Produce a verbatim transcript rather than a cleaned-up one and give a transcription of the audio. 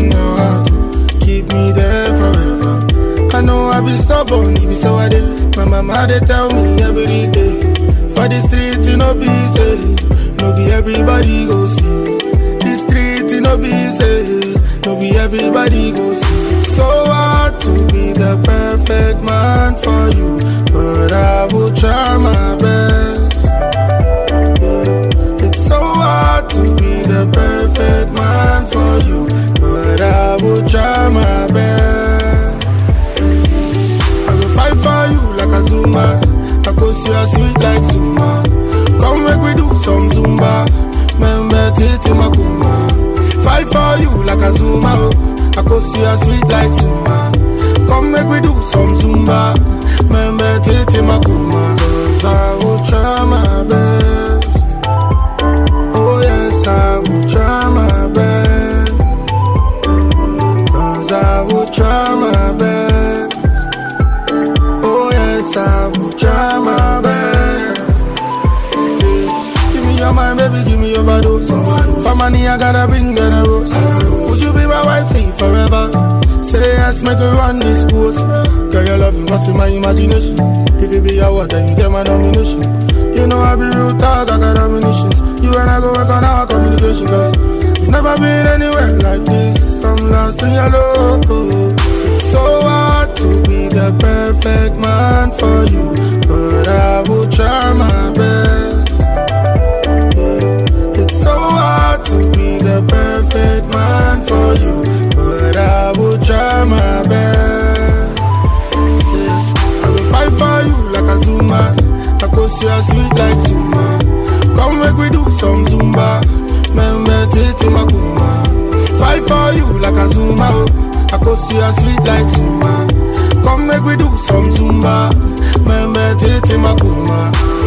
in your heart. Keep me there forever. I know I be stubborn, it be so I did. My mama they tell me every day. For the street, you know be easy. No be everybody go see. The street, you know be easy. No be everybody go see. So hard to be the perfect man for you, but I will try my best. Yeah. It's so hard to be the perfect man for you, but I will try my best. I will fight for you like a Zuma. I go see you sweet like Zuma. Come make we do some Zumba. Remember Titi Makuma. Fight for you like a Zuma. I go see you sweet like Zuma. Come make we do some Zumba. Remember Titi Makuma. Cause I will try my best. Oh yes, I will try my best. Cause I will try my best. Oh yes, I will try my best. Give me your mind, baby, give me overdose. For money, I gotta bring that a rose. Would you be my wifey forever? Say yes, make her run this course. Girl, your loving what's in my imagination. If you be a what, then you get my nomination. You know I be real talk, I got ammunitions. You and I go work on our communication. Cause it's never been anywhere like this. I'm lost in your love. It's so hard to be the perfect man for you, but I will try my best. Yeah. It's so hard to be the perfect man for you, but I will try my best. Yeah. I will fight for you like a Zuma. I go see you sweet like Zuma. Come make we do some Zumba. Remember Titi Makuma. Fight for you like a Zuma. I go see you sweet like Zuma. Come make we do some Zumba. Remember Titi Makuma.